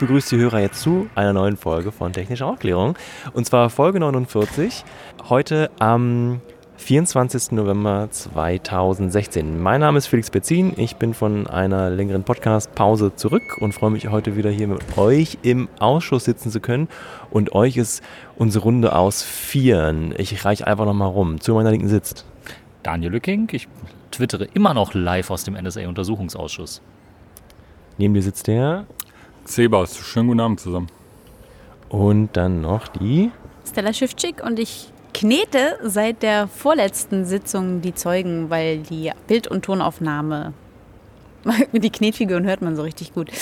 begrüße die Hörer jetzt zu einer neuen Folge von Technischer Aufklärung. Und zwar Folge 49, heute am 24. November 2016. Mein Name ist Felix Betzin, ich bin von einer längeren Podcast-Pause zurück und freue mich heute wieder hier mit euch im Ausschuss sitzen zu können. Und euch ist unsere Runde aus 4. Ich reiche einfach nochmal rum. Zu meiner Linken sitzt Daniel Lücking, ich twittere immer noch live aus dem NSA-Untersuchungsausschuss. Neben dir sitzt der Sebas, schönen guten Abend zusammen. Und dann noch die Stella Schiffczyk und ich knete seit der vorletzten Sitzung die Zeugen, weil die Bild- und Tonaufnahme, die Knetfiguren hört man so richtig gut,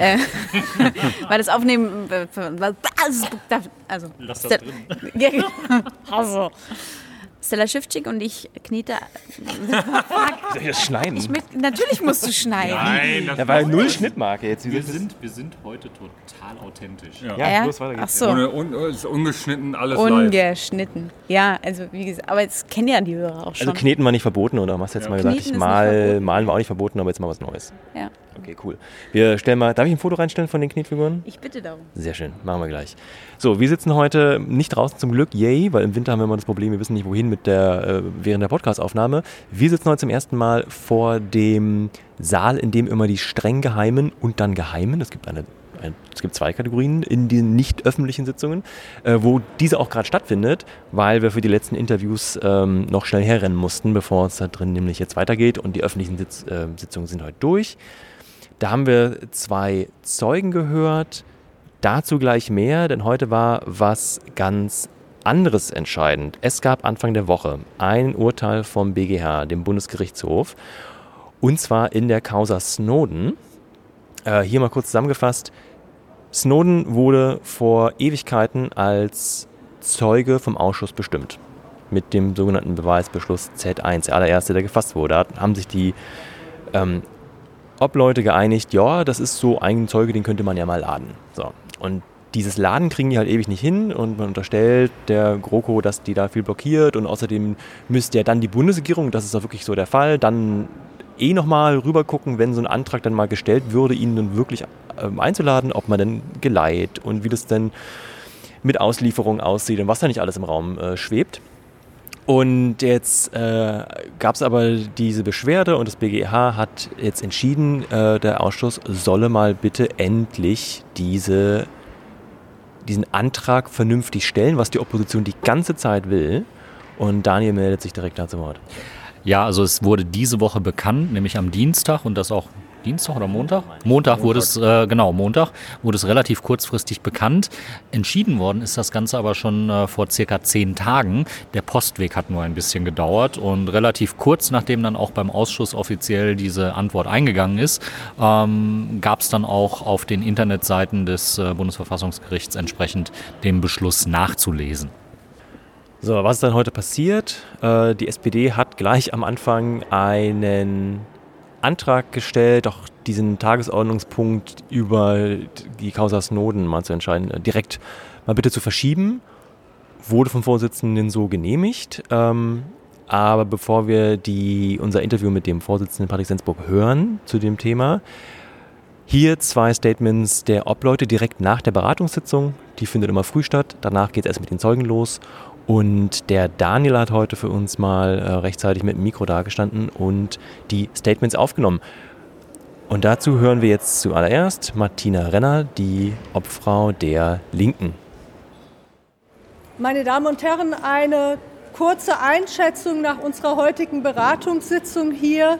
weil das Aufnehmen, also lass das drin. Also. Stella Schiffczyk und ich knete. Soll ich das schneiden? Natürlich musst du schneiden. Nein, Da war 0 Schnittmarke jetzt. Wir sind heute total authentisch. Ja, los, weiter geht's. Ach so. Ungeschnitten, alles Ungeschnitten. Ja, also wie gesagt, aber das kennen ja die Hörer auch schon. Also Kneten war nicht verboten, oder? Hast du jetzt mal gesagt, Kneten ist nicht verboten. Malen war auch nicht verboten, aber jetzt mal was Neues. Ja. Okay, cool. Wir stellen mal, darf ich ein Foto reinstellen von den Knetfiguren? Ich bitte darum. Sehr schön, machen wir gleich. So, wir sitzen heute nicht draußen zum Glück, yay, weil im Winter haben wir immer das Problem, wir wissen nicht wohin während der Podcast-Aufnahme. Wir sitzen heute zum ersten Mal vor dem Saal, in dem immer die streng geheimen und dann geheimen, es gibt 2 Kategorien in den nicht öffentlichen Sitzungen, wo diese auch gerade stattfindet, weil wir für die letzten Interviews noch schnell herrennen mussten, bevor es da drin nämlich jetzt weitergeht, und die öffentlichen Sitzungen sind heute durch. Da haben wir 2 Zeugen gehört, dazu gleich mehr, denn heute war was ganz anderes entscheidend. Es gab Anfang der Woche ein Urteil vom BGH, dem Bundesgerichtshof, und zwar in der Causa Snowden. Hier mal kurz zusammengefasst: Snowden wurde vor Ewigkeiten als Zeuge vom Ausschuss bestimmt. Mit dem sogenannten Beweisbeschluss Z1, der allererste, der gefasst wurde. Da haben sich die Obleute geeinigt, ja, das ist so ein Zeuge, den könnte man ja mal laden. So. Und dieses Laden kriegen die halt ewig nicht hin und man unterstellt der GroKo, dass die da viel blockiert, und außerdem müsste ja dann die Bundesregierung, das ist auch wirklich so der Fall, dann nochmal rüber gucken, wenn so ein Antrag dann mal gestellt würde, ihn dann wirklich einzuladen, ob man denn geleiht und wie das denn mit Auslieferung aussieht und was da nicht alles im Raum schwebt. Und jetzt gab es aber diese Beschwerde und das BGH hat jetzt entschieden, der Ausschuss solle mal bitte endlich diesen Antrag vernünftig stellen, was die Opposition die ganze Zeit will. Und Daniel meldet sich direkt dazu Wort. Ja, also es wurde diese Woche bekannt, nämlich am Dienstag, und das auch Dienstag oder Montag? Montag wurde es relativ kurzfristig bekannt. Entschieden worden ist das Ganze aber schon vor circa 10 Tagen. Der Postweg hat nur ein bisschen gedauert, und relativ kurz, nachdem dann auch beim Ausschuss offiziell diese Antwort eingegangen ist, gab es dann auch auf den Internetseiten des Bundesverfassungsgerichts entsprechend den Beschluss nachzulesen. So, was ist dann heute passiert? Die SPD hat gleich am Anfang einen Antrag gestellt, doch diesen Tagesordnungspunkt über die Causa Snowden mal zu entscheiden, direkt mal bitte zu verschieben. Wurde vom Vorsitzenden so genehmigt. Aber bevor wir unser Interview mit dem Vorsitzenden Patrick Sensburg hören zu dem Thema, hier 2 Statements der Obleute direkt nach der Beratungssitzung. Die findet immer früh statt. Danach geht es erst mit den Zeugen los. Und der Daniel hat heute für uns mal rechtzeitig mit dem Mikro dagestanden und die Statements aufgenommen. Und dazu hören wir jetzt zuallererst Martina Renner, die Obfrau der Linken. Meine Damen und Herren, eine kurze Einschätzung nach unserer heutigen Beratungssitzung hier.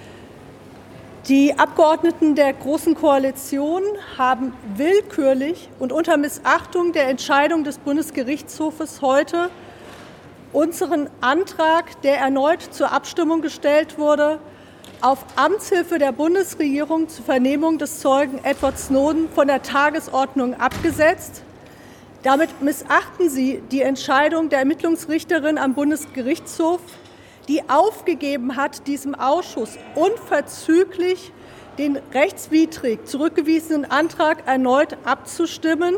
Die Abgeordneten der Großen Koalition haben willkürlich und unter Missachtung der Entscheidung des Bundesgerichtshofes heute unseren Antrag, der erneut zur Abstimmung gestellt wurde, auf Amtshilfe der Bundesregierung zur Vernehmung des Zeugen Edward Snowden von der Tagesordnung abgesetzt. Damit missachten Sie die Entscheidung der Ermittlungsrichterin am Bundesgerichtshof, die aufgegeben hat, diesem Ausschuss unverzüglich den rechtswidrig zurückgewiesenen Antrag erneut abzustimmen.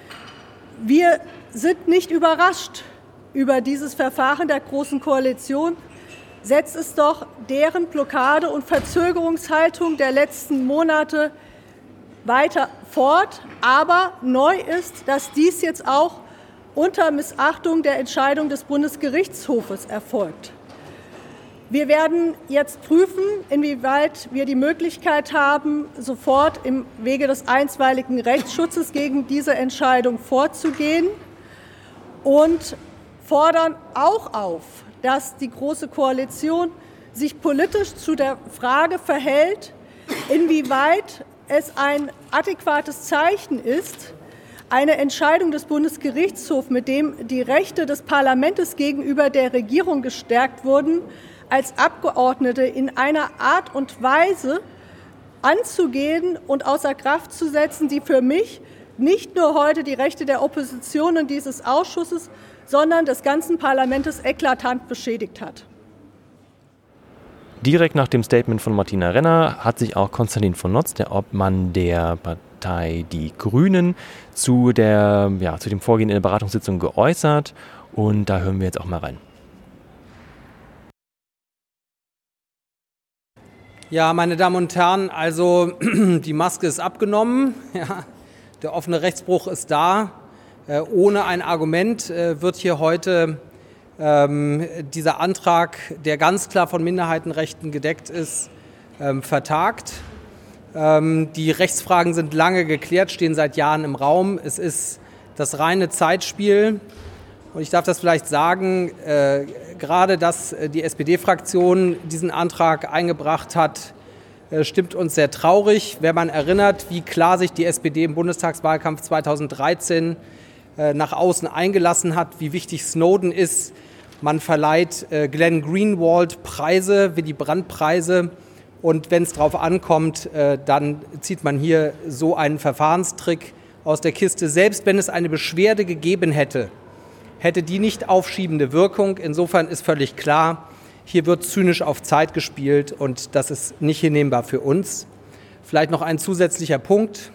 Wir sind nicht überrascht über dieses Verfahren der Großen Koalition. Setzt es doch deren Blockade und Verzögerungshaltung der letzten Monate weiter fort. Aber neu ist, dass dies jetzt auch unter Missachtung der Entscheidung des Bundesgerichtshofes erfolgt. Wir werden jetzt prüfen, inwieweit wir die Möglichkeit haben, sofort im Wege des einstweiligen Rechtsschutzes gegen diese Entscheidung vorzugehen und fordern auch auf, dass die Große Koalition sich politisch zu der Frage verhält, inwieweit es ein adäquates Zeichen ist, eine Entscheidung des Bundesgerichtshofs, mit dem die Rechte des Parlaments gegenüber der Regierung gestärkt wurden, als Abgeordnete in einer Art und Weise anzugehen und außer Kraft zu setzen, die für mich nicht nur heute die Rechte der Opposition und dieses Ausschusses, sondern des ganzen Parlaments eklatant beschädigt hat. Direkt nach dem Statement von Martina Renner hat sich auch Konstantin von Notz, der Obmann der Partei Die Grünen, zu dem Vorgehen in der Beratungssitzung geäußert. Und da hören wir jetzt auch mal rein. Ja, meine Damen und Herren, also die Maske ist abgenommen, ja, der offene Rechtsbruch ist da. Ohne ein Argument wird hier heute dieser Antrag, der ganz klar von Minderheitenrechten gedeckt ist, vertagt. Die Rechtsfragen sind lange geklärt, stehen seit Jahren im Raum. Es ist das reine Zeitspiel. Und ich darf das vielleicht sagen, gerade dass die SPD-Fraktion diesen Antrag eingebracht hat, stimmt uns sehr traurig, wenn man erinnert, wie klar sich die SPD im Bundestagswahlkampf 2013 nach außen eingelassen hat, wie wichtig Snowden ist. Man verleiht Glenn Greenwald Preise, Willy Brandt-Preise. Und wenn es darauf ankommt, dann zieht man hier so einen Verfahrenstrick aus der Kiste. Selbst wenn es eine Beschwerde gegeben hätte, hätte die nicht aufschiebende Wirkung. Insofern ist völlig klar, hier wird zynisch auf Zeit gespielt und das ist nicht hinnehmbar für uns. Vielleicht noch ein zusätzlicher Punkt.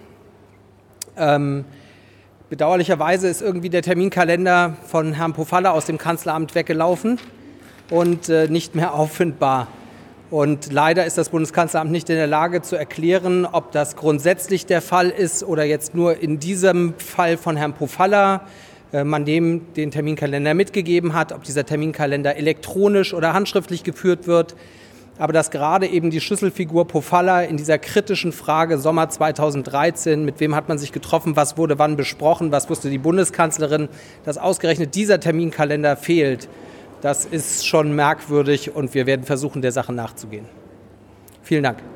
Bedauerlicherweise ist irgendwie der Terminkalender von Herrn Pofalla aus dem Kanzleramt weggelaufen und nicht mehr auffindbar. Und leider ist das Bundeskanzleramt nicht in der Lage zu erklären, ob das grundsätzlich der Fall ist oder jetzt nur in diesem Fall von Herrn Pofalla man dem den Terminkalender mitgegeben hat, ob dieser Terminkalender elektronisch oder handschriftlich geführt wird. Aber dass gerade eben die Schlüsselfigur Pofalla in dieser kritischen Frage Sommer 2013, mit wem hat man sich getroffen, was wurde wann besprochen, was wusste die Bundeskanzlerin, dass ausgerechnet dieser Terminkalender fehlt, das ist schon merkwürdig und wir werden versuchen, der Sache nachzugehen. Vielen Dank.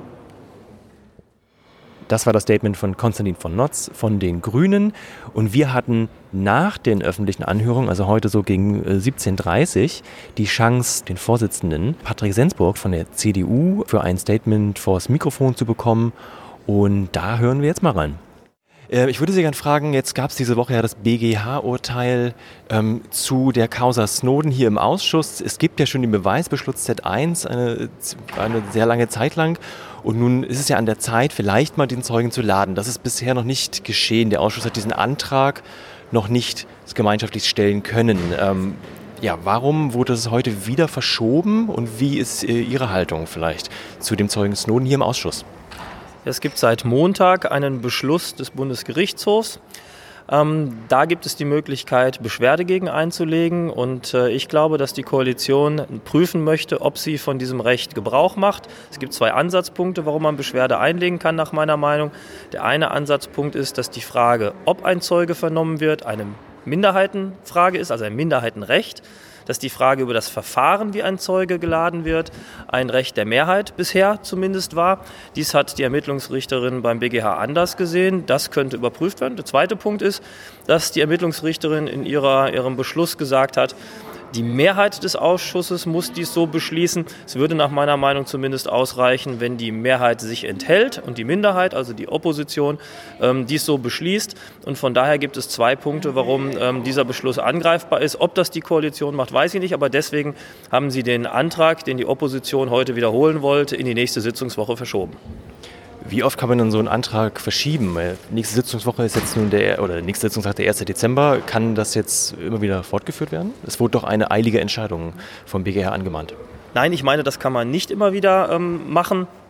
Das war das Statement von Konstantin von Notz von den Grünen. Und wir hatten nach den öffentlichen Anhörungen, also heute so gegen 17:30 Uhr, die Chance, den Vorsitzenden Patrick Sensburg von der CDU für ein Statement vors Mikrofon zu bekommen. Und da hören wir jetzt mal rein. Ich würde Sie gerne fragen, jetzt gab es diese Woche ja das BGH-Urteil zu der Causa Snowden hier im Ausschuss. Es gibt ja schon den Beweisbeschluss Z1 eine sehr lange Zeit lang. Und nun ist es ja an der Zeit, vielleicht mal den Zeugen zu laden. Das ist bisher noch nicht geschehen. Der Ausschuss hat diesen Antrag noch nicht gemeinschaftlich stellen können. Warum wurde es heute wieder verschoben und wie ist Ihre Haltung vielleicht zu dem Zeugen Snowden hier im Ausschuss? Es gibt seit Montag einen Beschluss des Bundesgerichtshofs. Da gibt es die Möglichkeit, Beschwerde gegen einzulegen und ich glaube, dass die Koalition prüfen möchte, ob sie von diesem Recht Gebrauch macht. Es gibt zwei Ansatzpunkte, warum man Beschwerde einlegen kann, nach meiner Meinung. Der eine Ansatzpunkt ist, dass die Frage, ob ein Zeuge vernommen wird, eine Minderheitenfrage ist, also ein Minderheitenrecht. Dass die Frage über das Verfahren, wie ein Zeuge geladen wird, ein Recht der Mehrheit bisher zumindest war. Dies hat die Ermittlungsrichterin beim BGH anders gesehen. Das könnte überprüft werden. Der zweite Punkt ist, dass die Ermittlungsrichterin in ihrem Beschluss gesagt hat, die Mehrheit des Ausschusses muss dies so beschließen. Es würde nach meiner Meinung zumindest ausreichen, wenn die Mehrheit sich enthält und die Minderheit, also die Opposition, dies so beschließt. Und von daher gibt es zwei Punkte, warum dieser Beschluss angreifbar ist. Ob das die Koalition macht, weiß ich nicht. Aber deswegen haben sie den Antrag, den die Opposition heute wiederholen wollte, in die nächste Sitzungswoche verschoben. Wie oft kann man dann so einen Antrag verschieben? Nächste Sitzungswoche ist jetzt nun nächste Sitzungstag der 1. Dezember. Kann das jetzt immer wieder fortgeführt werden? Es wurde doch eine eilige Entscheidung vom BGH angemahnt. Nein, ich meine, das kann man nicht immer wieder machen.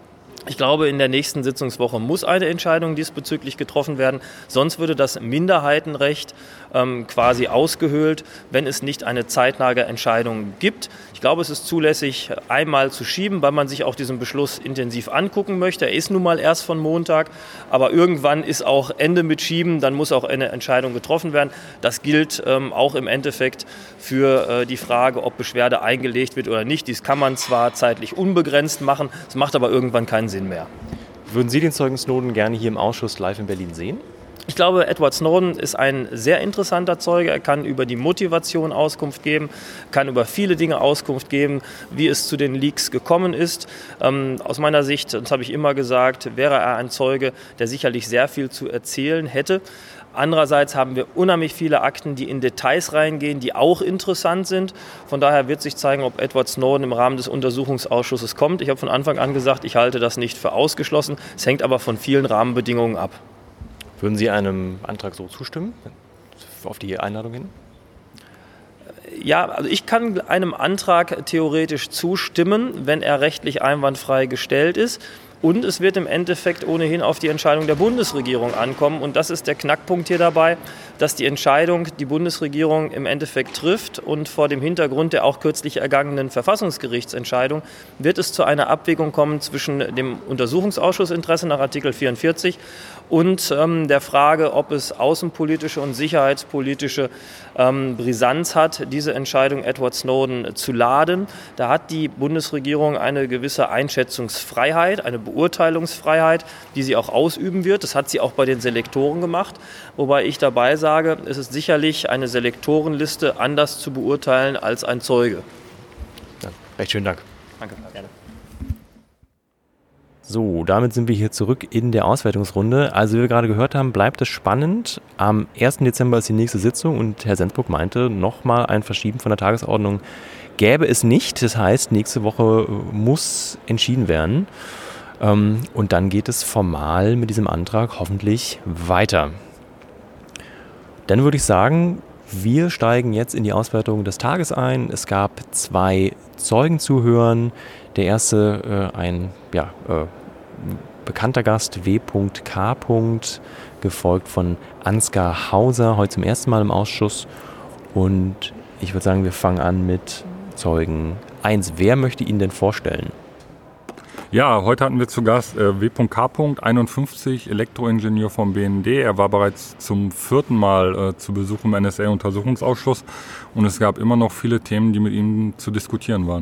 Ich glaube, in der nächsten Sitzungswoche muss eine Entscheidung diesbezüglich getroffen werden. Sonst würde das Minderheitenrecht quasi ausgehöhlt, wenn es nicht eine zeitnahe Entscheidung gibt. Ich glaube, es ist zulässig, einmal zu schieben, weil man sich auch diesen Beschluss intensiv angucken möchte. Er ist nun mal erst von Montag, aber irgendwann ist auch Ende mit Schieben, dann muss auch eine Entscheidung getroffen werden. Das gilt auch im Endeffekt für die Frage, ob Beschwerde eingelegt wird oder nicht. Dies kann man zwar zeitlich unbegrenzt machen, es macht aber irgendwann keinen Sinn mehr. Würden Sie den Zeugen Snowden gerne hier im Ausschuss live in Berlin sehen? Ich glaube, Edward Snowden ist ein sehr interessanter Zeuge. Er kann über die Motivation Auskunft geben, kann über viele Dinge Auskunft geben, wie es zu den Leaks gekommen ist. Aus meiner Sicht, das habe ich immer gesagt, wäre er ein Zeuge, der sicherlich sehr viel zu erzählen hätte. Andererseits haben wir unheimlich viele Akten, die in Details reingehen, die auch interessant sind. Von daher wird sich zeigen, ob Edward Snowden im Rahmen des Untersuchungsausschusses kommt. Ich habe von Anfang an gesagt, ich halte das nicht für ausgeschlossen. Es hängt aber von vielen Rahmenbedingungen ab. Würden Sie einem Antrag so zustimmen, auf die Einladung hin? Ja, also ich kann einem Antrag theoretisch zustimmen, wenn er rechtlich einwandfrei gestellt ist. Und es wird im Endeffekt ohnehin auf die Entscheidung der Bundesregierung ankommen. Und das ist der Knackpunkt hier dabei, dass die Entscheidung die Bundesregierung im Endeffekt trifft. Und vor dem Hintergrund der auch kürzlich ergangenen Verfassungsgerichtsentscheidung wird es zu einer Abwägung kommen zwischen dem Untersuchungsausschussinteresse nach Artikel 44 und der Frage, ob es außenpolitische und sicherheitspolitische Brisanz hat, diese Entscheidung Edward Snowden zu laden. Da hat die Bundesregierung eine gewisse Einschätzungsfreiheit, eine Beurteilungsfreiheit, die sie auch ausüben wird. Das hat sie auch bei den Selektoren gemacht, wobei ich dabei sage, es ist sicherlich eine Selektorenliste anders zu beurteilen als ein Zeuge. Ja, recht schönen Dank. Danke. Gerne. So, damit sind wir hier zurück in der Auswertungsrunde. Also wie wir gerade gehört haben, bleibt es spannend. Am 1. Dezember ist die nächste Sitzung und Herr Sensburg meinte, nochmal ein Verschieben von der Tagesordnung gäbe es nicht. Das heißt, nächste Woche muss entschieden werden. Und dann geht es formal mit diesem Antrag hoffentlich weiter. Dann würde ich sagen, wir steigen jetzt in die Auswertung des Tages ein. Es gab 2 Zeugen zu hören. Der erste ein bekannter Gast, W.K., gefolgt von Ansgar Hauser, heute zum ersten Mal im Ausschuss. Und ich würde sagen, wir fangen an mit Zeugen 1. Wer möchte ihn denn vorstellen? Ja, heute hatten wir zu Gast W.K., 51, Elektroingenieur vom BND. Er war bereits zum 4. Mal zu Besuch im NSA-Untersuchungsausschuss und es gab immer noch viele Themen, die mit ihm zu diskutieren waren.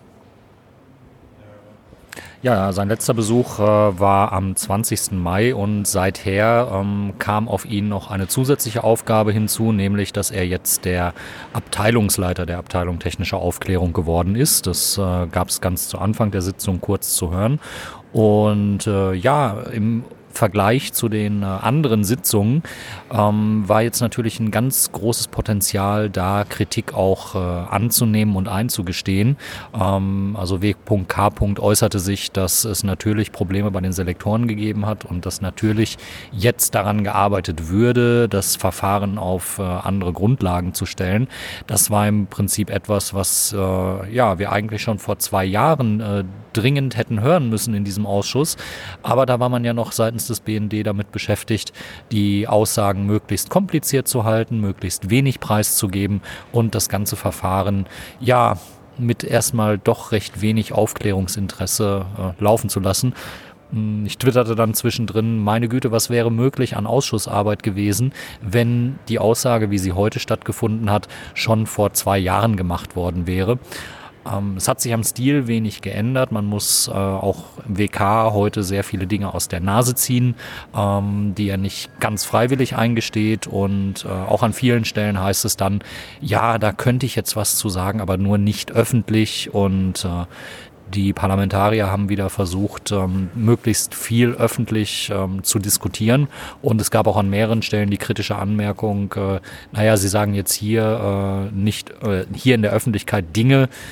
Ja, sein letzter Besuch war am 20. Mai und seither kam auf ihn noch eine zusätzliche Aufgabe hinzu, nämlich, dass er jetzt der Abteilungsleiter der Abteilung Technische Aufklärung geworden ist. Das gab es ganz zu Anfang der Sitzung kurz zu hören. Und im Vergleich zu den anderen Sitzungen war jetzt natürlich ein ganz großes Potenzial da, Kritik auch anzunehmen und einzugestehen. Also W.K. äußerte sich, dass es natürlich Probleme bei den Selektoren gegeben hat und dass natürlich jetzt daran gearbeitet würde, das Verfahren auf andere Grundlagen zu stellen. Das war im Prinzip etwas, was wir eigentlich schon vor 2 Jahren dringend hätten hören müssen in diesem Ausschuss. Aber da war man ja noch seitens des BND damit beschäftigt, die Aussagen möglichst kompliziert zu halten, möglichst wenig preiszugeben und das ganze Verfahren mit erstmal doch recht wenig Aufklärungsinteresse laufen zu lassen. Ich twitterte dann zwischendrin, meine Güte, was wäre möglich an Ausschussarbeit gewesen, wenn die Aussage, wie sie heute stattgefunden hat, schon vor 2 Jahren gemacht worden wäre. Es hat sich am Stil wenig geändert. Man muss auch WK heute sehr viele Dinge aus der Nase ziehen, die er nicht ganz freiwillig eingesteht. Und auch an vielen Stellen heißt es dann, ja, da könnte ich jetzt was zu sagen, aber nur nicht öffentlich. Und die Parlamentarier haben wieder versucht, möglichst viel öffentlich zu diskutieren. Und es gab auch an mehreren Stellen die kritische Anmerkung, Sie sagen jetzt hier nicht hier in der Öffentlichkeit Dinge,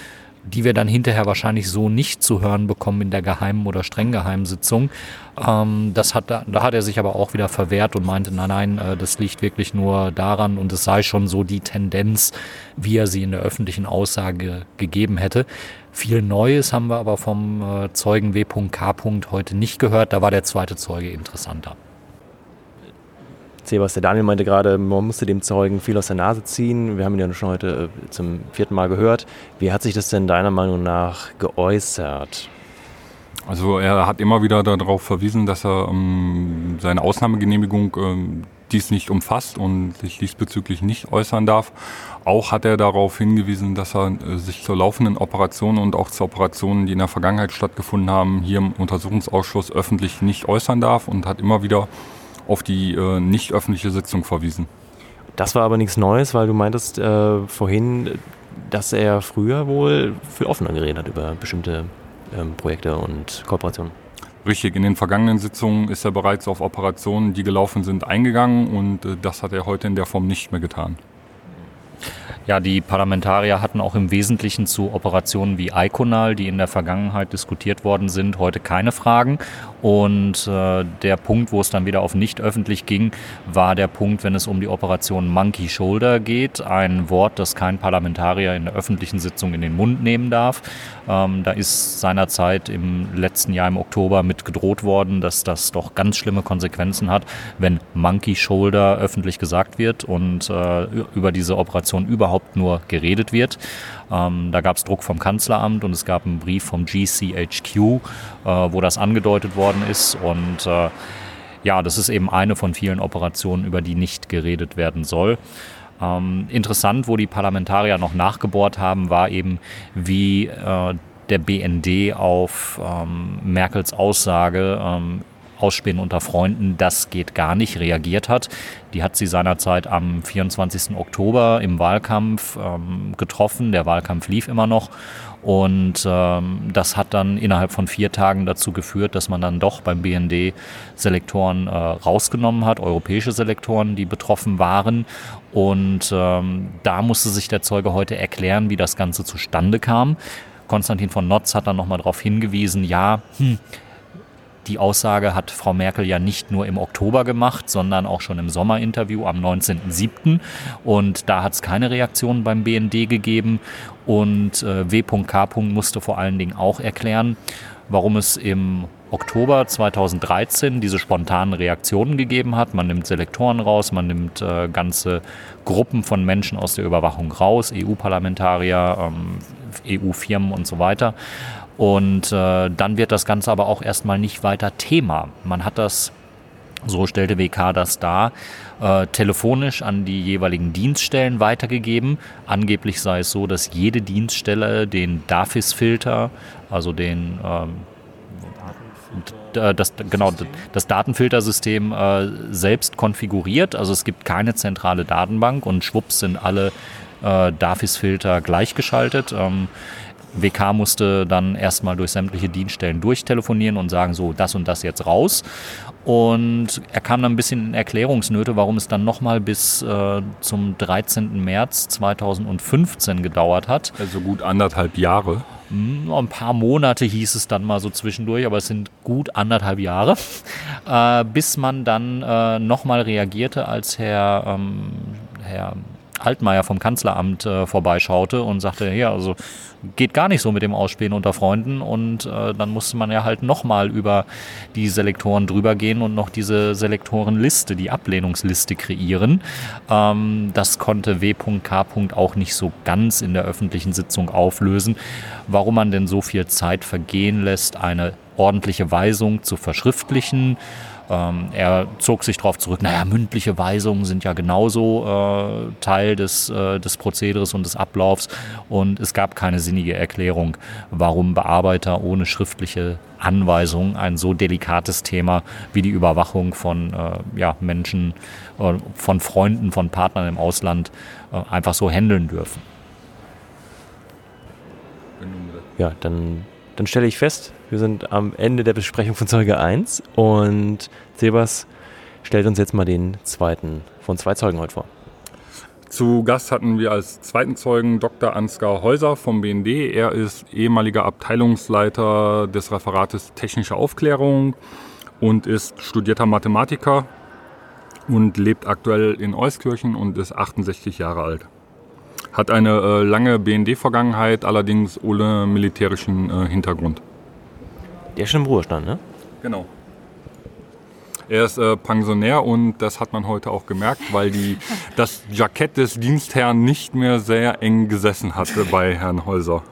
die wir dann hinterher wahrscheinlich so nicht zu hören bekommen in der geheimen oder streng geheimen Sitzung. Da hat er sich aber auch wieder verwehrt und meinte, nein, das liegt wirklich nur daran und es sei schon so die Tendenz, wie er sie in der öffentlichen Aussage gegeben hätte. Viel Neues haben wir aber vom Zeugen W.K. heute nicht gehört. Da war der zweite Zeuge interessanter. Sebas, der Daniel meinte gerade, man musste dem Zeugen viel aus der Nase ziehen. Wir haben ihn ja schon heute zum 4. Mal gehört. Wie hat sich das denn deiner Meinung nach geäußert? Also er hat immer wieder darauf verwiesen, dass er seine Ausnahmegenehmigung dies nicht umfasst und sich diesbezüglich nicht äußern darf. Auch hat er darauf hingewiesen, dass er sich zur laufenden Operation und auch zu Operationen, die in der Vergangenheit stattgefunden haben, hier im Untersuchungsausschuss öffentlich nicht äußern darf und hat immer wieder auf die nicht öffentliche Sitzung verwiesen. Das war aber nichts Neues, weil du meintest vorhin, dass er früher wohl viel offener geredet hat über bestimmte Projekte und Kooperationen. Richtig, in den vergangenen Sitzungen ist er bereits auf Operationen, die gelaufen sind, eingegangen und das hat er heute in der Form nicht mehr getan. Ja, die Parlamentarier hatten auch im Wesentlichen zu Operationen wie Iconal, die in der Vergangenheit diskutiert worden sind, heute keine Fragen. Und der Punkt, wo es dann wieder auf nicht öffentlich ging, war der Punkt, wenn es um die Operation Monkey Shoulder geht. Ein Wort, das kein Parlamentarier in der öffentlichen Sitzung in den Mund nehmen darf. Da ist seinerzeit im letzten Jahr im Oktober mit gedroht worden, dass das doch ganz schlimme Konsequenzen hat, wenn Monkey Shoulder öffentlich gesagt wird und über diese Operation überhaupt nur geredet wird. Da gab es Druck vom Kanzleramt und es gab einen Brief vom GCHQ, wo das angedeutet worden ist. Und das ist eben eine von vielen Operationen, über die nicht geredet werden soll. Interessant, wo die Parlamentarier noch nachgebohrt haben, war eben, wie der BND auf Merkels Aussage Ausspähen unter Freunden, das geht gar nicht, reagiert hat. Die hat sie seinerzeit am 24. Oktober im Wahlkampf getroffen. Der Wahlkampf lief immer noch. Und das hat dann innerhalb von 4 Tagen dazu geführt, dass man dann doch beim BND Selektoren rausgenommen hat, europäische Selektoren, die betroffen waren. Und da musste sich der Zeuge heute erklären, wie das Ganze zustande kam. Konstantin von Notz hat dann nochmal darauf hingewiesen, die Aussage hat Frau Merkel ja nicht nur im Oktober gemacht, sondern auch schon im Sommerinterview am 19.07. Und da hat es keine Reaktion beim BND gegeben. Und W.K. musste vor allen Dingen auch erklären, warum es im Oktober 2013 diese spontanen Reaktionen gegeben hat. Man nimmt Selektoren raus, man nimmt ganze Gruppen von Menschen aus der Überwachung raus, EU-Parlamentarier, EU-Firmen und so weiter. Und dann wird das Ganze aber auch erstmal nicht weiter Thema. Man hat das, so stellte WK das dar, telefonisch an die jeweiligen Dienststellen weitergegeben. Angeblich sei es so, dass jede Dienststelle den DAFIS-Filter, also den das Datenfiltersystem selbst konfiguriert. Also es gibt keine zentrale Datenbank und schwupps sind alle DAFIS-Filter gleichgeschaltet. WK musste dann erstmal durch sämtliche Dienststellen durchtelefonieren und sagen, so, das und das jetzt raus. Und er kam dann ein bisschen in Erklärungsnöte, warum es dann nochmal bis zum 13. März 2015 gedauert hat. Also gut 1,5 Jahre. Ein paar Monate hieß es dann mal so zwischendurch, aber es sind gut 1,5 Jahre, bis man dann nochmal reagierte, als Herr Altmaier vom Kanzleramt vorbeischaute und sagte, ja, also geht gar nicht so mit dem Ausspähen unter Freunden. Und dann musste man ja halt nochmal über die Selektoren drüber gehen und noch diese Selektorenliste, die Ablehnungsliste kreieren. Das konnte W.K. auch nicht so ganz in der öffentlichen Sitzung auflösen, warum man denn so viel Zeit vergehen lässt, eine ordentliche Weisung zu verschriftlichen. Er zog sich darauf zurück, mündliche Weisungen sind ja genauso Teil des Prozederes und des Ablaufs und es gab keine sinnige Erklärung, warum Bearbeiter ohne schriftliche Anweisung ein so delikates Thema wie die Überwachung von Menschen, von Freunden, von Partnern im Ausland einfach so handeln dürfen. Ja, dann stelle ich fest, wir sind am Ende der Besprechung von Zeuge 1 und Sebas stellt uns jetzt mal den zweiten von 2 Zeugen heute vor. Zu Gast hatten wir als zweiten Zeugen Dr. Ansgar Heuser vom BND. Er ist ehemaliger Abteilungsleiter des Referates Technische Aufklärung und ist studierter Mathematiker und lebt aktuell in Euskirchen und ist 68 Jahre alt. Hat eine lange BND-Vergangenheit, allerdings ohne militärischen Hintergrund. Der ist schon im Ruhestand, ne? Genau. Er ist Pensionär und das hat man heute auch gemerkt, weil das Jackett des Dienstherrn nicht mehr sehr eng gesessen hatte bei Herrn Heuser.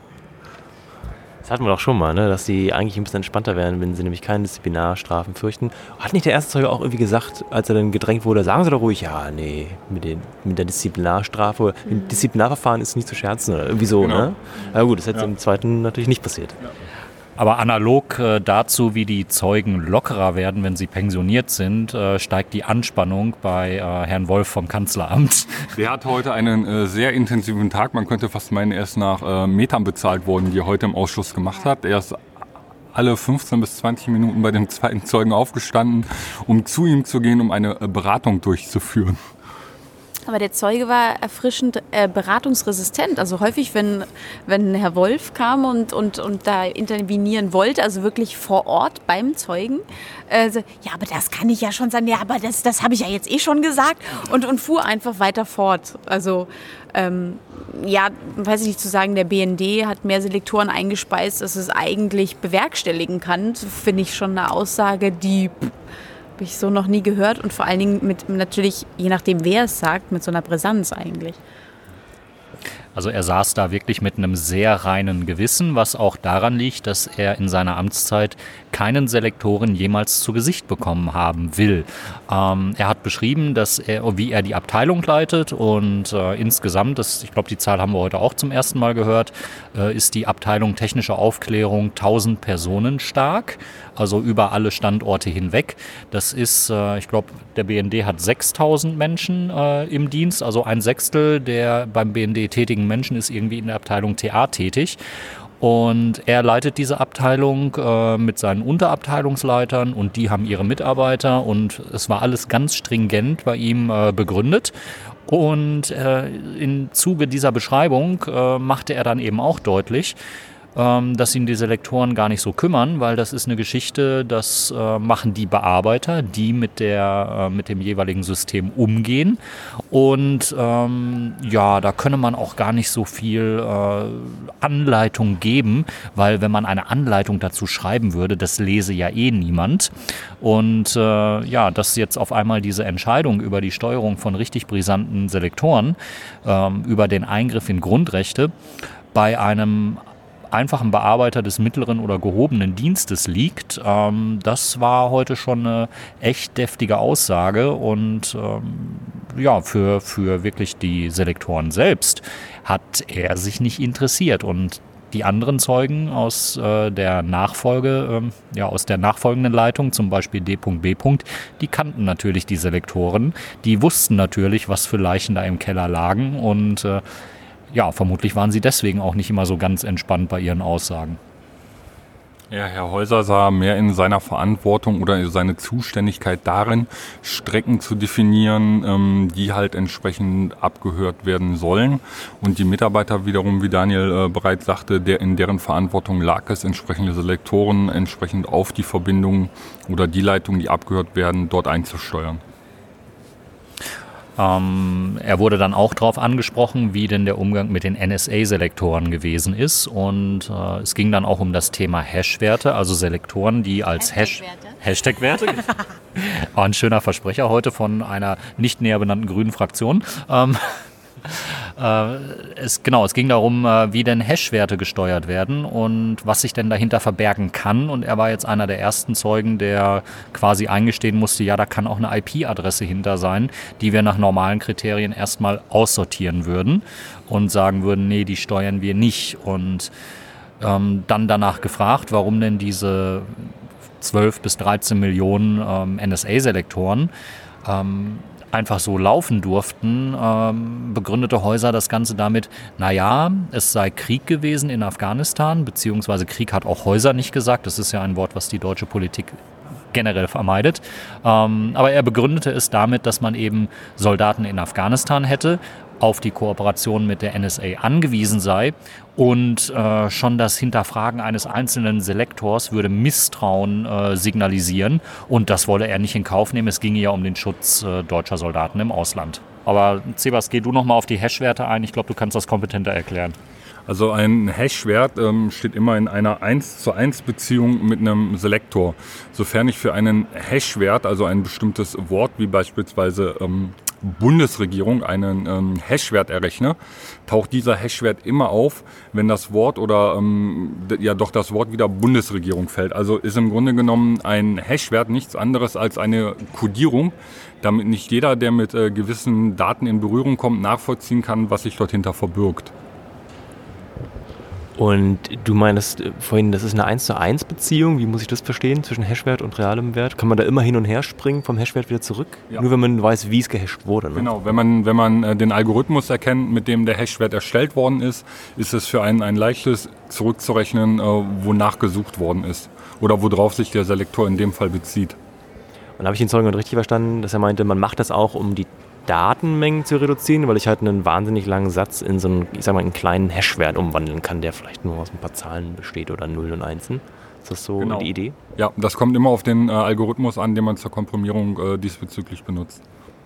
Das hatten wir doch schon mal, ne? Dass die eigentlich ein bisschen entspannter werden, wenn sie nämlich keine Disziplinarstrafen fürchten. Hat nicht der erste Zeuge auch irgendwie gesagt, als er dann gedrängt wurde, sagen Sie doch ruhig, ja, nee, mit der Disziplinarstrafe, mit dem Disziplinarverfahren ist nicht zu scherzen oder irgendwie so, genau. Ne? Aber gut, das ist jetzt im zweiten natürlich nicht passiert. Ja. Aber analog dazu, wie die Zeugen lockerer werden, wenn sie pensioniert sind, steigt die Anspannung bei Herrn Wolf vom Kanzleramt. Der hat heute einen sehr intensiven Tag. Man könnte fast meinen, er ist nach Metern bezahlt worden, die er heute im Ausschuss gemacht hat. Er ist alle 15 bis 20 Minuten bei dem zweiten Zeugen aufgestanden, um zu ihm zu gehen, um eine Beratung durchzuführen. Aber der Zeuge war erfrischend beratungsresistent. Also häufig, wenn Herr Wolf kam und da intervenieren wollte, also wirklich vor Ort beim Zeugen, ja, aber das kann ich ja schon sagen, ja, aber das habe ich ja jetzt schon gesagt und fuhr einfach weiter fort. Also ja, weiß ich nicht zu sagen, der BND hat mehr Selektoren eingespeist, als es eigentlich bewerkstelligen kann, finde ich schon eine Aussage, die habe ich so noch nie gehört und vor allen Dingen mit natürlich, je nachdem wer es sagt, mit so einer Brisanz eigentlich. Also er saß da wirklich mit einem sehr reinen Gewissen, was auch daran liegt, dass er in seiner Amtszeit keinen Selektoren jemals zu Gesicht bekommen haben will. Er hat beschrieben, wie er die Abteilung leitet und insgesamt, ich glaube, die Zahl haben wir heute auch zum ersten Mal gehört, ist die Abteilung Technische Aufklärung 1000 Personen stark, also über alle Standorte hinweg. Das ist, ich glaube, der BND hat 6000 Menschen im Dienst, also ein Sechstel der beim BND tätigen Menschen ist irgendwie in der Abteilung TA tätig. Und er leitet diese Abteilung mit seinen Unterabteilungsleitern und die haben ihre Mitarbeiter und es war alles ganz stringent bei ihm begründet. Und im Zuge dieser Beschreibung machte er dann eben auch deutlich, dass ihn die Selektoren gar nicht so kümmern, weil das ist eine Geschichte, das machen die Bearbeiter, die mit dem jeweiligen System umgehen. Und ja, da könne man auch gar nicht so viel Anleitung geben, weil wenn man eine Anleitung dazu schreiben würde, das lese ja eh niemand. Und ja, dass jetzt auf einmal diese Entscheidung über die Steuerung von richtig brisanten Selektoren, über den Eingriff in Grundrechte bei einem einfachen Bearbeiter des mittleren oder gehobenen Dienstes liegt. Das war heute schon eine echt deftige Aussage und ja, für wirklich die Selektoren selbst hat er sich nicht interessiert und die anderen Zeugen aus der nachfolgenden Leitung, zum Beispiel D.B., die kannten natürlich die Selektoren, die wussten natürlich, was für Leichen da im Keller lagen und ja, vermutlich waren sie deswegen auch nicht immer so ganz entspannt bei ihren Aussagen. Ja, Herr Heuser sah mehr in seiner Verantwortung oder seine Zuständigkeit darin, Strecken zu definieren, die halt entsprechend abgehört werden sollen. Und die Mitarbeiter wiederum, wie Daniel bereits sagte, in deren Verantwortung lag es, entsprechende Selektoren entsprechend auf die Verbindungen oder die Leitungen, die abgehört werden, dort einzusteuern. Er wurde dann auch darauf angesprochen, wie denn der Umgang mit den NSA-Selektoren gewesen ist. Und es ging dann auch um das Thema Hash-Werte, also Selektoren, die als Hashtag-Werte. Auch ein schöner Versprecher heute von einer nicht näher benannten grünen Fraktion. Es ging darum, wie denn Hash-Werte gesteuert werden und was sich denn dahinter verbergen kann. Und er war jetzt einer der ersten Zeugen, der quasi eingestehen musste, ja, da kann auch eine IP-Adresse hinter sein, die wir nach normalen Kriterien erstmal aussortieren würden und sagen würden, nee, die steuern wir nicht. Und dann danach gefragt, warum denn diese 12 bis 13 Millionen NSA-Selektoren einfach so laufen durften, begründete Heuser das Ganze damit, naja, es sei Krieg gewesen in Afghanistan, beziehungsweise Krieg hat auch Heuser nicht gesagt, das ist ja ein Wort, was die deutsche Politik generell vermeidet, aber er begründete es damit, dass man eben Soldaten in Afghanistan hätte auf die Kooperation mit der NSA angewiesen sei und schon das Hinterfragen eines einzelnen Selektors würde Misstrauen signalisieren und das wolle er nicht in Kauf nehmen. Es ginge ja um den Schutz deutscher Soldaten im Ausland. Aber Sebas, geh du nochmal auf die Hash-Werte ein. Ich glaube, du kannst das kompetenter erklären. Also ein Hash-Wert steht immer in einer 1:1 Beziehung mit einem Selektor. Sofern ich für einen Hash-Wert, also ein bestimmtes Wort wie beispielsweise Bundesregierung, einen Hash-Wert errechne, taucht dieser Hash-Wert immer auf, wenn das Wort oder das Wort wieder Bundesregierung fällt. Also ist im Grunde genommen ein Hash-Wert nichts anderes als eine Kodierung, damit nicht jeder, der mit gewissen Daten in Berührung kommt, nachvollziehen kann, was sich dort hinter verbirgt. Und du meinst vorhin, das ist eine 1:1 Beziehung. Wie muss ich das verstehen zwischen Hashwert und realem Wert? Kann man da immer hin und her springen vom Hashwert wieder zurück? Ja. Nur wenn man weiß, wie es gehasht wurde. Ne? Genau, wenn man den Algorithmus erkennt, mit dem der Hashwert erstellt worden ist, ist es für einen ein leichtes zurückzurechnen, wonach gesucht worden ist. Oder worauf sich der Selektor in dem Fall bezieht. Und habe ich den Zeugen richtig verstanden, dass er meinte, man macht das auch, um die Datenmengen zu reduzieren, weil ich halt einen wahnsinnig langen Satz in so einen, ich sag mal, einen kleinen Hashwert umwandeln kann, der vielleicht nur aus ein paar Zahlen besteht oder Nullen und Einsen. Ist das so die Idee? Ja, das kommt immer auf den Algorithmus an, den man zur Komprimierung diesbezüglich benutzt.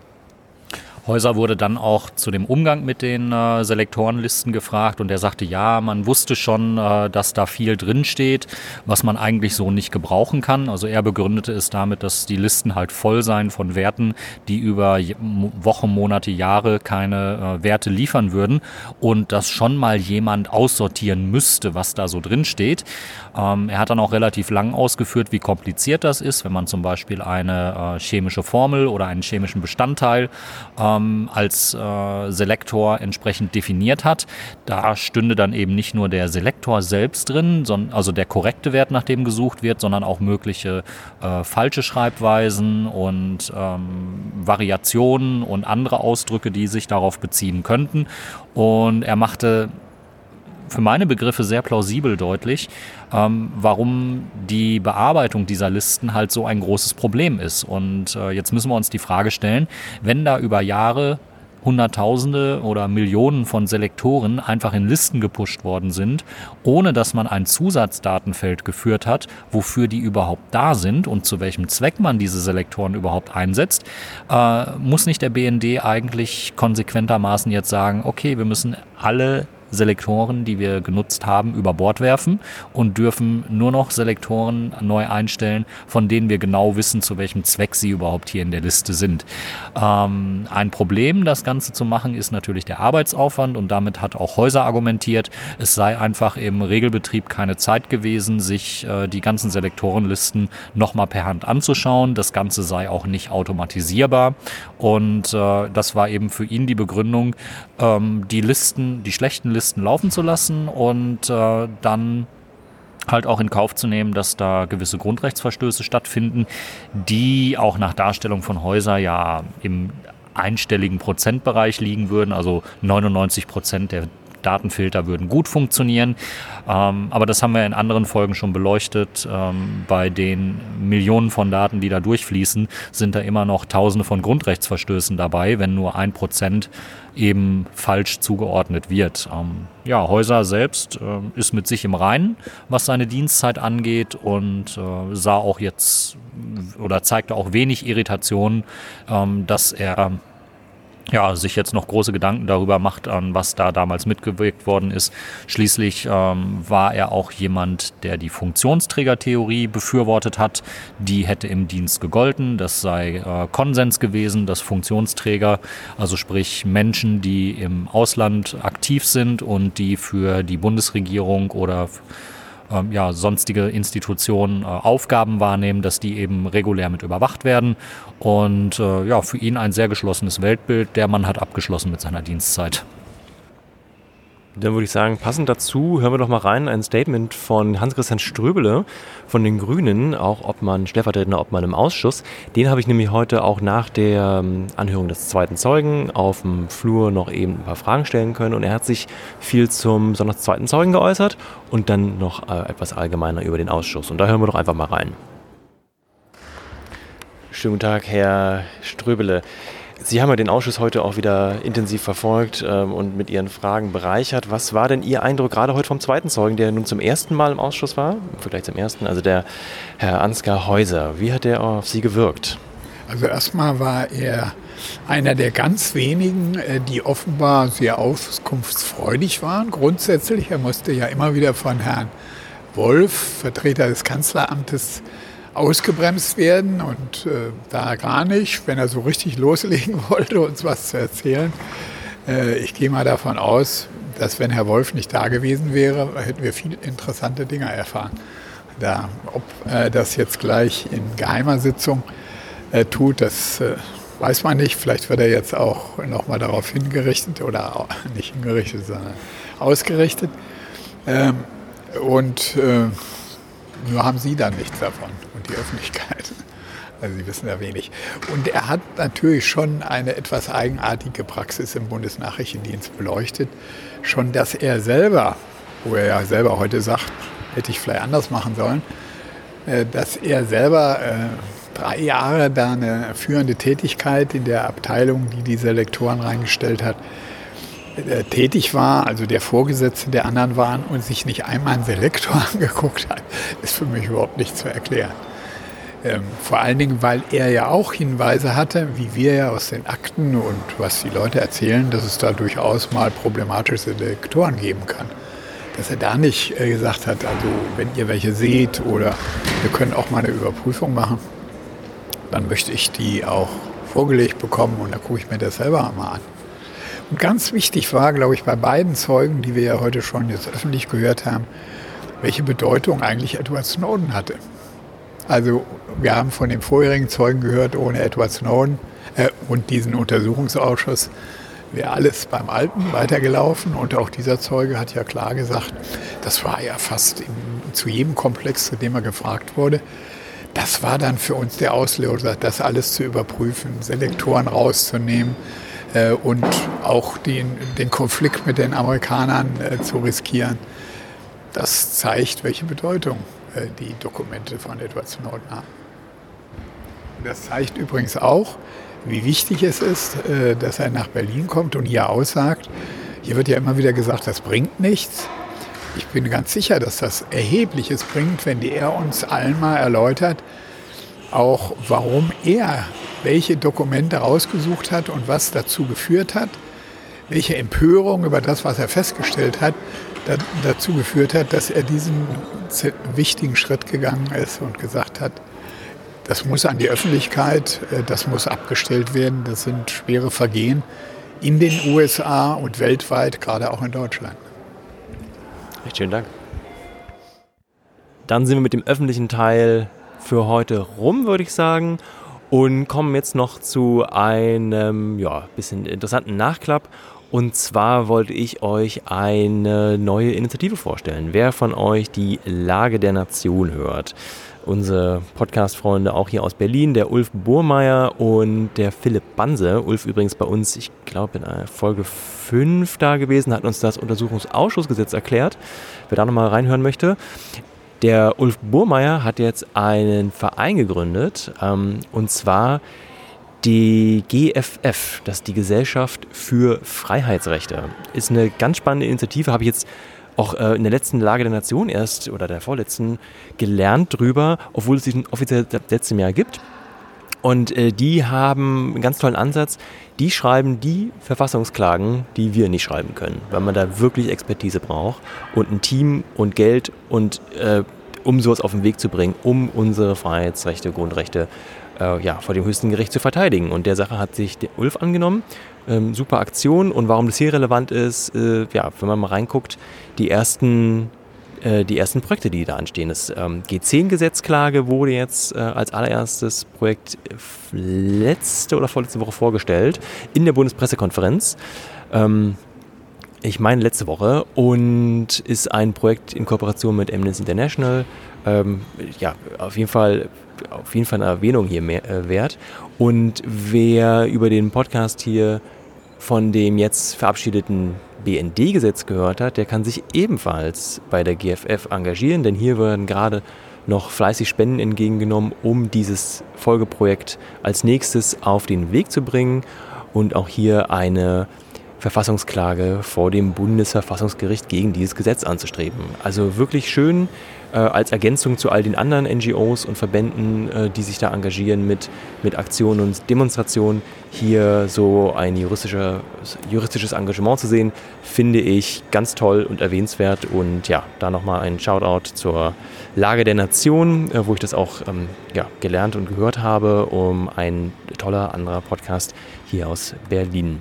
Häuser wurde dann auch zu dem Umgang mit den Selektorenlisten gefragt und er sagte, ja, man wusste schon, dass da viel drinsteht, was man eigentlich so nicht gebrauchen kann. Also er begründete es damit, dass die Listen halt voll seien von Werten, die über Wochen, Monate, Jahre keine Werte liefern würden und dass schon mal jemand aussortieren müsste, was da so drinsteht. Er hat dann auch relativ lang ausgeführt, wie kompliziert das ist, wenn man zum Beispiel eine chemische Formel oder einen chemischen Bestandteil als Selektor entsprechend definiert hat. Da stünde dann eben nicht nur der Selektor selbst drin, also der korrekte Wert, nach dem gesucht wird, sondern auch mögliche falsche Schreibweisen und Variationen und andere Ausdrücke, die sich darauf beziehen könnten. Und er machte für meine Begriffe sehr plausibel deutlich, warum die Bearbeitung dieser Listen halt so ein großes Problem ist. Und jetzt müssen wir uns die Frage stellen, wenn da über Jahre Hunderttausende oder Millionen von Selektoren einfach in Listen gepusht worden sind, ohne dass man ein Zusatzdatenfeld geführt hat, wofür die überhaupt da sind und zu welchem Zweck man diese Selektoren überhaupt einsetzt, muss nicht der BND eigentlich konsequentermaßen jetzt sagen, okay, wir müssen alle Selektoren, die wir genutzt haben, über Bord werfen und dürfen nur noch Selektoren neu einstellen, von denen wir genau wissen, zu welchem Zweck sie überhaupt hier in der Liste sind. Ein Problem, das Ganze zu machen, ist natürlich der Arbeitsaufwand und damit hat auch Häuser argumentiert, es sei einfach im Regelbetrieb keine Zeit gewesen, sich die ganzen Selektorenlisten nochmal per Hand anzuschauen. Das Ganze sei auch nicht automatisierbar und das war eben für ihn die Begründung, die schlechten Listen laufen zu lassen und dann halt auch in Kauf zu nehmen, dass da gewisse Grundrechtsverstöße stattfinden, die auch nach Darstellung von Häuser ja im einstelligen Prozentbereich liegen würden, also 99% der Datenfilter würden gut funktionieren, aber das haben wir in anderen Folgen schon beleuchtet. Bei den Millionen von Daten, die da durchfließen, sind da immer noch Tausende von Grundrechtsverstößen dabei, wenn nur 1% eben falsch zugeordnet wird. Häuser selbst ist mit sich im Reinen, was seine Dienstzeit angeht und sah auch jetzt oder zeigte auch wenig Irritation, dass er sich jetzt noch große Gedanken darüber macht, an was da damals mitgewirkt worden ist. Schließlich war er auch jemand, der die Funktionsträgertheorie befürwortet hat. Die hätte im Dienst gegolten. Das sei Konsens gewesen, dass Funktionsträger, also sprich Menschen, die im Ausland aktiv sind und die für die Bundesregierung oder sonstige Institutionen Aufgaben wahrnehmen, dass die eben regulär mit überwacht werden. Und für ihn ein sehr geschlossenes Weltbild. Der Mann hat abgeschlossen mit seiner Dienstzeit. Dann würde ich sagen, passend dazu hören wir doch mal rein ein Statement von Hans-Christian Ströbele von den Grünen, auch stellvertretender Obmann im Ausschuss. Den habe ich nämlich heute auch nach der Anhörung des zweiten Zeugen auf dem Flur noch eben ein paar Fragen stellen können. Und er hat sich viel zum besonders zweiten Zeugen geäußert und dann noch etwas allgemeiner über den Ausschuss. Und da hören wir doch einfach mal rein. Schönen guten Tag, Herr Ströbele. Sie haben ja den Ausschuss heute auch wieder intensiv verfolgt und mit Ihren Fragen bereichert. Was war denn Ihr Eindruck gerade heute vom zweiten Zeugen, der nun zum ersten Mal im Ausschuss war? Vielleicht zum ersten, also der Herr Ansgar Häuser. Wie hat der auf Sie gewirkt? Also erstmal war er einer der ganz wenigen, die offenbar sehr auskunftsfreudig waren. Grundsätzlich, er musste ja immer wieder von Herrn Wolf, Vertreter des Kanzleramtes, ausgebremst werden und da gar nicht, wenn er so richtig loslegen wollte, uns was zu erzählen. Ich gehe mal davon aus, dass wenn Herr Wolf nicht da gewesen wäre, hätten wir viele interessante Dinge erfahren. Ob er das jetzt gleich in geheimer Sitzung tut, das weiß man nicht. Vielleicht wird er jetzt auch nochmal darauf hingerichtet oder nicht hingerichtet, sondern ausgerichtet. Nur haben Sie dann nichts davon und die Öffentlichkeit. Also Sie wissen ja wenig. Und er hat natürlich schon eine etwas eigenartige Praxis im Bundesnachrichtendienst beleuchtet. Schon, dass er selber, wo er ja selber heute sagt, hätte ich vielleicht anders machen sollen, dass er selber 3 Jahre da eine führende Tätigkeit in der Abteilung, die diese Selektoren reingestellt hat, tätig war, also der Vorgesetzte der anderen waren und sich nicht einmal einen Selektor angeguckt hat, ist für mich überhaupt nicht zu erklären. Vor allen Dingen, weil er ja auch Hinweise hatte, wie wir ja aus den Akten und was die Leute erzählen, dass es da durchaus mal problematische Selektoren geben kann. Dass er da nicht gesagt hat, also wenn ihr welche seht oder wir können auch mal eine Überprüfung machen, dann möchte ich die auch vorgelegt bekommen und dann gucke ich mir das selber mal an. Und ganz wichtig war, glaube ich, bei beiden Zeugen, die wir ja heute schon jetzt öffentlich gehört haben, welche Bedeutung eigentlich Edward Snowden hatte. Also wir haben von dem vorherigen Zeugen gehört, ohne Edward Snowden und diesen Untersuchungsausschuss wäre alles beim Alten weitergelaufen. Und auch dieser Zeuge hat ja klar gesagt, das war ja fast zu jedem Komplex, zu dem er gefragt wurde, das war dann für uns der Auslöser, das alles zu überprüfen, Selektoren rauszunehmen, und auch den Konflikt mit den Amerikanern zu riskieren. Das zeigt, welche Bedeutung die Dokumente von Edward Snowden haben. Das zeigt übrigens auch, wie wichtig es ist, dass er nach Berlin kommt und hier aussagt. Hier wird ja immer wieder gesagt, das bringt nichts. Ich bin ganz sicher, dass das Erhebliches bringt, wenn er uns allen mal erläutert, auch warum er welche Dokumente rausgesucht hat und was dazu geführt hat, welche Empörung über das, was er festgestellt hat, dazu geführt hat, dass er diesen wichtigen Schritt gegangen ist und gesagt hat, das muss an die Öffentlichkeit, das muss abgestellt werden, das sind schwere Vergehen in den USA und weltweit, gerade auch in Deutschland. Recht schönen Dank. Dann sind wir mit dem öffentlichen Teil für heute rum, würde ich sagen. Und kommen jetzt noch zu einem bisschen interessanten Nachklapp. Und zwar wollte ich euch eine neue Initiative vorstellen. Wer von euch die Lage der Nation hört? Unsere Podcast-Freunde auch hier aus Berlin, der Ulf Burmeier und der Philipp Banse. Ulf übrigens bei uns, ich glaube in Folge 5 da gewesen, hat uns das Untersuchungsausschussgesetz erklärt. Wer da nochmal reinhören möchte. Der Ulf Burmeier hat jetzt einen Verein gegründet, und zwar die GFF, das ist die Gesellschaft für Freiheitsrechte. Ist eine ganz spannende Initiative, habe ich jetzt auch in der letzten Lage der Nation erst oder der vorletzten gelernt drüber, obwohl es diesen offiziell seit letztem Jahr gibt. Und die haben einen ganz tollen Ansatz. Die schreiben die Verfassungsklagen, die wir nicht schreiben können, weil man da wirklich Expertise braucht und ein Team und Geld und um sowas auf den Weg zu bringen, um unsere Freiheitsrechte, Grundrechte vor dem höchsten Gericht zu verteidigen. Und der Sache hat sich der Ulf angenommen. Super Aktion. Und warum das hier relevant ist, wenn man mal reinguckt, die ersten Projekte, die da anstehen. Das G10-Gesetzklage wurde jetzt als allererstes Projekt letzte oder vorletzte Woche vorgestellt in der Bundespressekonferenz. Ich meine letzte Woche, und ist ein Projekt in Kooperation mit Amnesty International. Auf jeden Fall eine Erwähnung hier wert. Und wer über den Podcast hier von dem jetzt verabschiedeten BND-Gesetz gehört hat, der kann sich ebenfalls bei der GFF engagieren, denn hier werden gerade noch fleißig Spenden entgegengenommen, um dieses Folgeprojekt als nächstes auf den Weg zu bringen und auch hier eine Verfassungsklage vor dem Bundesverfassungsgericht gegen dieses Gesetz anzustreben. Also wirklich schön als Ergänzung zu all den anderen NGOs und Verbänden, die sich da engagieren mit Aktionen und Demonstrationen, hier so ein juristisches Engagement zu sehen, finde ich ganz toll und erwähnenswert. Und ja, da nochmal ein Shoutout zur Lage der Nation, wo ich das auch gelernt und gehört habe, ein toller anderer Podcast hier aus Berlin.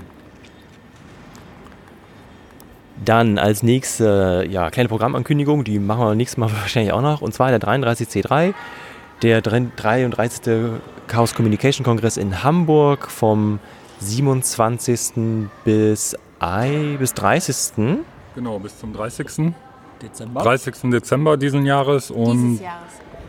Dann als nächste kleine Programmankündigung, die machen wir nächstes Mal wahrscheinlich auch noch, und zwar der 33C3, der 33. Chaos Communication Kongress in Hamburg vom 27. bis 30. Genau, bis zum 30. Dezember diesen Jahres. Dieses Jahres.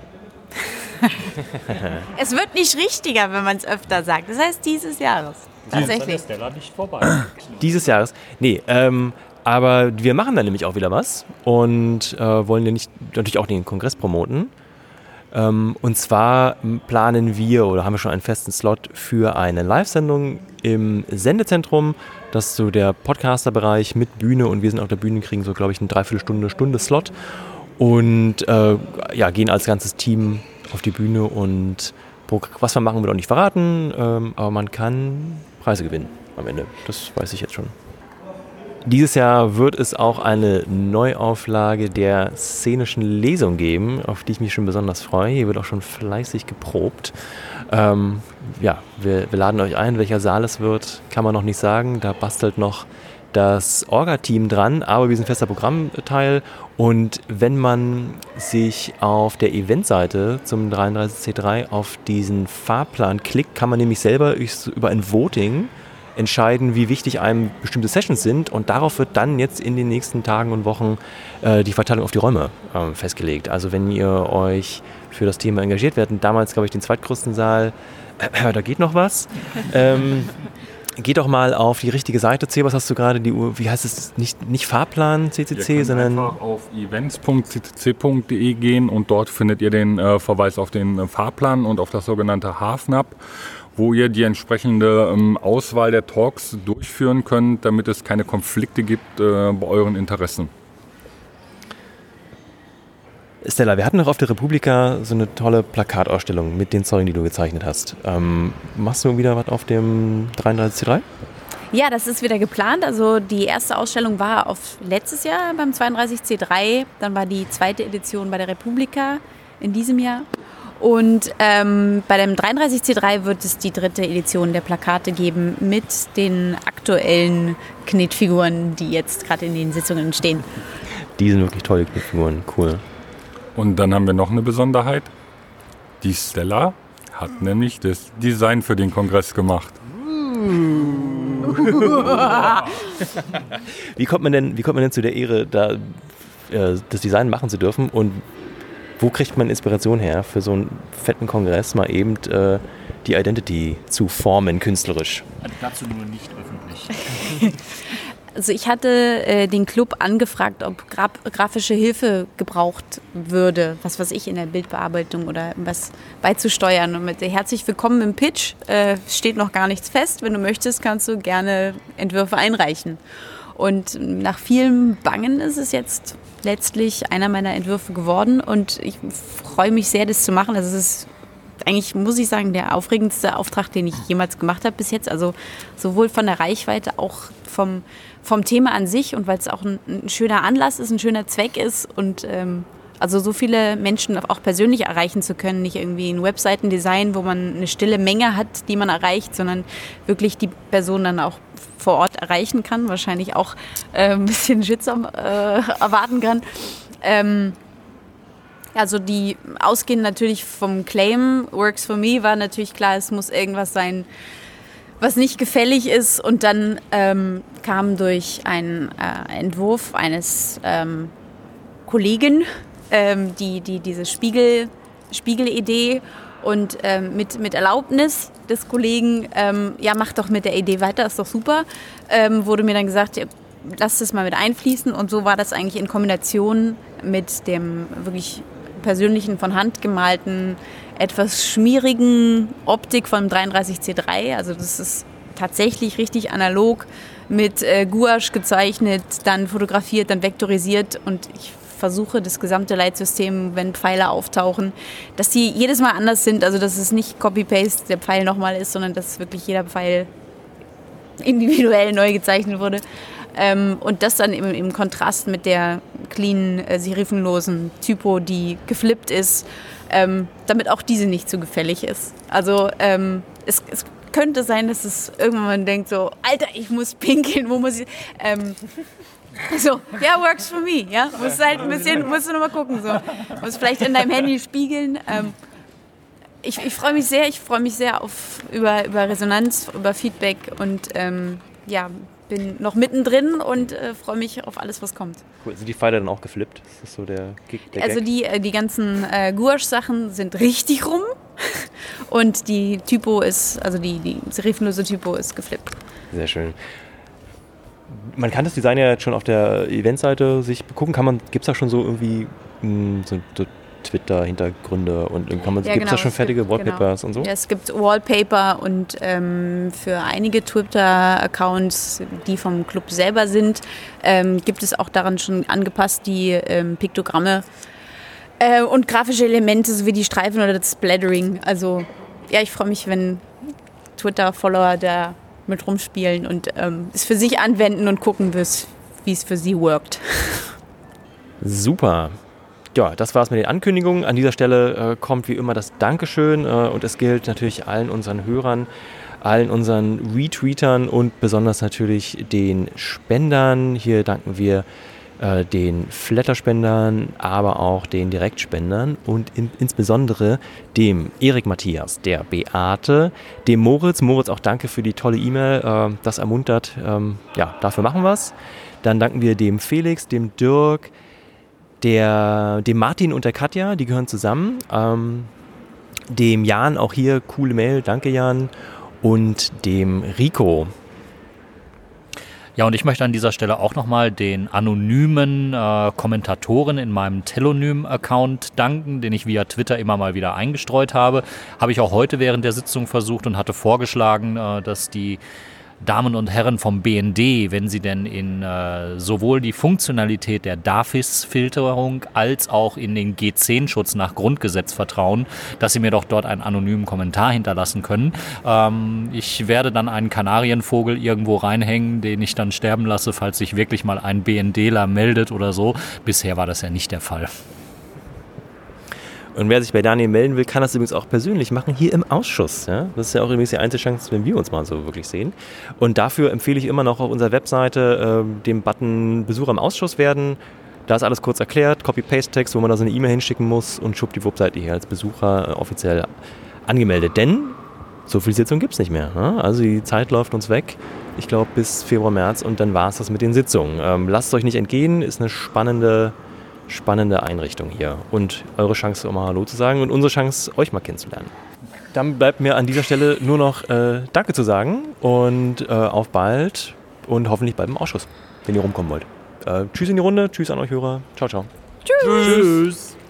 Es wird nicht richtiger, wenn man es öfter sagt. Das heißt dieses Jahres. Tatsächlich. Ist der Stella nicht vorbei. Dieses Jahres. Nee, aber wir machen dann nämlich auch wieder was und wollen ja natürlich auch den Kongress promoten. Und zwar planen wir oder haben wir schon einen festen Slot für eine Live-Sendung im Sendezentrum. Das ist so der Podcaster-Bereich mit Bühne und wir sind auf der Bühne, kriegen so, glaube ich, eine Dreiviertelstunde Slot und gehen als ganzes Team auf die Bühne und was wir machen, wird auch nicht verraten, aber man kann Preise gewinnen am Ende. Das weiß ich jetzt schon. Dieses Jahr wird es auch eine Neuauflage der szenischen Lesung geben, auf die ich mich schon besonders freue. Hier wird auch schon fleißig geprobt. Wir laden euch ein. Welcher Saal es wird, kann man noch nicht sagen. Da bastelt noch das Orga-Team dran, aber wir sind fester Programmteil. Und wenn man sich auf der Eventseite zum 33C3 auf diesen Fahrplan klickt, kann man nämlich selber über ein Voting entscheiden, wie wichtig einem bestimmte Sessions sind, und darauf wird dann jetzt in den nächsten Tagen und Wochen die Verteilung auf die Räume festgelegt. Also wenn ihr euch für das Thema engagiert werdet, damals glaube ich den zweitgrößten Saal, da geht noch was. Geht doch mal auf die richtige Seite. C, was hast du gerade? Wie heißt es? Nicht Fahrplan CCC, sondern einfach auf events.ccc.de gehen und dort findet ihr den Verweis auf den Fahrplan und auf das sogenannte HFNAP, wo ihr die entsprechende Auswahl der Talks durchführen könnt, damit es keine Konflikte gibt bei euren Interessen. Stella, wir hatten noch auf der Republika so eine tolle Plakatausstellung mit den Zeugen, die du gezeichnet hast. Machst du wieder was auf dem 33C3? Ja, das ist wieder geplant. Also die erste Ausstellung war auf letztes Jahr beim 32C3. Dann war die zweite Edition bei der Republika in diesem Jahr. Und bei dem 33C3 wird es die dritte Edition der Plakate geben mit den aktuellen Knetfiguren, die jetzt gerade in den Sitzungen entstehen. Die sind wirklich tolle Knetfiguren, cool. Und dann haben wir noch eine Besonderheit. Die Stella hat nämlich das Design für den Kongress gemacht. Wie kommt man denn zu der Ehre, da das Design machen zu dürfen, und wo kriegt man Inspiration her, für so einen fetten Kongress mal eben die Identity zu formen, künstlerisch? Dazu nur nicht öffentlich. Also ich hatte den Club angefragt, ob grafische Hilfe gebraucht würde, was weiß ich, in der Bildbearbeitung oder was beizusteuern. Und mit herzlich willkommen im Pitch steht noch gar nichts fest. Wenn du möchtest, kannst du gerne Entwürfe einreichen. Und nach vielem Bangen ist es jetzt letztlich einer meiner Entwürfe geworden und ich freue mich sehr, das zu machen. Also es ist eigentlich, muss ich sagen, der aufregendste Auftrag, den ich jemals gemacht habe bis jetzt. Also sowohl von der Reichweite, auch vom Thema an sich, und weil es auch ein schöner Anlass ist, ein schöner Zweck ist und also so viele Menschen auch persönlich erreichen zu können, nicht irgendwie ein Webseitendesign, wo man eine stille Menge hat, die man erreicht, sondern wirklich die Person dann auch vor Ort erreichen kann, wahrscheinlich auch ein bisschen Shitstorm erwarten kann. Also die ausgehend natürlich vom Claim Works for Me war natürlich klar, es muss irgendwas sein, was nicht gefällig ist, und dann kam durch einen Entwurf eines Kollegen diese Spiegel-Idee und mit Erlaubnis des Kollegen, mach doch mit der Idee weiter, ist doch super, wurde mir dann gesagt, lass das mal mit einfließen, und so war das eigentlich in Kombination mit dem wirklich persönlichen, von Hand gemalten, etwas schmierigen Optik vom 33C3. Also das ist tatsächlich richtig analog mit Gouache gezeichnet, dann fotografiert, dann vektorisiert und ich versuche das gesamte Leitsystem, wenn Pfeile auftauchen, dass die jedes Mal anders sind, also dass es nicht Copy-Paste der Pfeil nochmal ist, sondern dass wirklich jeder Pfeil individuell neu gezeichnet wurde. Und das dann im Kontrast mit der clean, serifenlosen Typo, die geflippt ist, damit auch diese nicht zu gefällig ist. Also es könnte sein, dass es irgendwann man denkt so, Alter, ich muss pinkeln, wo muss ich... so, ja, works for me, ja. Musst halt ein bisschen, musst du noch mal gucken, so. Musst vielleicht in deinem Handy spiegeln. Ich freue mich sehr über Resonanz, über Feedback und bin noch mittendrin und freue mich auf alles, was kommt. Cool. Sind die Pfeile dann auch geflippt? Ist das so der Gag? Also die ganzen Gouache-Sachen sind richtig rum und die Typo ist, also die serifenlose Typo ist geflippt. Sehr schön. Man kann das Design ja jetzt schon auf der Eventseite sich gucken. Gibt es da schon so irgendwie so Twitter-Hintergründe und gibt es da schon fertige Wallpapers und so? Ja, es gibt Wallpaper und für einige Twitter-Accounts, die vom Club selber sind, gibt es auch daran schon angepasst die Piktogramme und grafische Elemente sowie die Streifen oder das Splattering. Also ja, ich freue mich, wenn Twitter-Follower da mit rumspielen und es für sich anwenden und gucken, wie es für sie workt. Super. Ja, das war's mit den Ankündigungen. An dieser Stelle kommt wie immer das Dankeschön und es gilt natürlich allen unseren Hörern, allen unseren Retweetern und besonders natürlich den Spendern. Hier danken wir den Flatter-Spendern, aber auch den Direktspendern und insbesondere dem Erik Matthias, der Beate, dem Moritz. Moritz, auch danke für die tolle E-Mail. Das ermuntert. Dafür machen wir es. Dann danken wir dem Felix, dem Dirk, dem Martin und der Katja, die gehören zusammen. Dem Jan, auch hier, coole Mail, danke Jan. Und dem Rico. Ja, und ich möchte an dieser Stelle auch nochmal den anonymen Kommentatoren in meinem Telonym-Account danken, den ich via Twitter immer mal wieder eingestreut habe. Habe ich auch heute während der Sitzung versucht und hatte vorgeschlagen, dass die Damen und Herren vom BND, wenn sie denn in sowohl die Funktionalität der DAFIS-Filterung als auch in den G10-Schutz nach Grundgesetz vertrauen, dass sie mir doch dort einen anonymen Kommentar hinterlassen können. Ich werde dann einen Kanarienvogel irgendwo reinhängen, den ich dann sterben lasse, falls sich wirklich mal ein BNDler meldet oder so. Bisher war das ja nicht der Fall. Und wer sich bei Daniel melden will, kann das übrigens auch persönlich machen, hier im Ausschuss. Ja? Das ist ja auch übrigens die einzige Chance, wenn wir uns mal so wirklich sehen. Und dafür empfehle ich immer noch auf unserer Webseite den Button Besucher im Ausschuss werden. Da ist alles kurz erklärt, Copy-Paste-Text, wo man da so eine E-Mail hinschicken muss und schwuppdiwupp seid ihr hier als Besucher offiziell angemeldet. Denn so viel Sitzung gibt es nicht mehr. Ne? Also die Zeit läuft uns weg, ich glaube bis Februar, März und dann war es das mit den Sitzungen. Lasst es euch nicht entgehen, ist eine spannende Einrichtung hier und eure Chance, um mal Hallo zu sagen und unsere Chance, euch mal kennenzulernen. Dann bleibt mir an dieser Stelle nur noch Danke zu sagen und auf bald und hoffentlich bald im Ausschuss, wenn ihr rumkommen wollt. Tschüss in die Runde, tschüss an euch Hörer, ciao, ciao. Tschüss.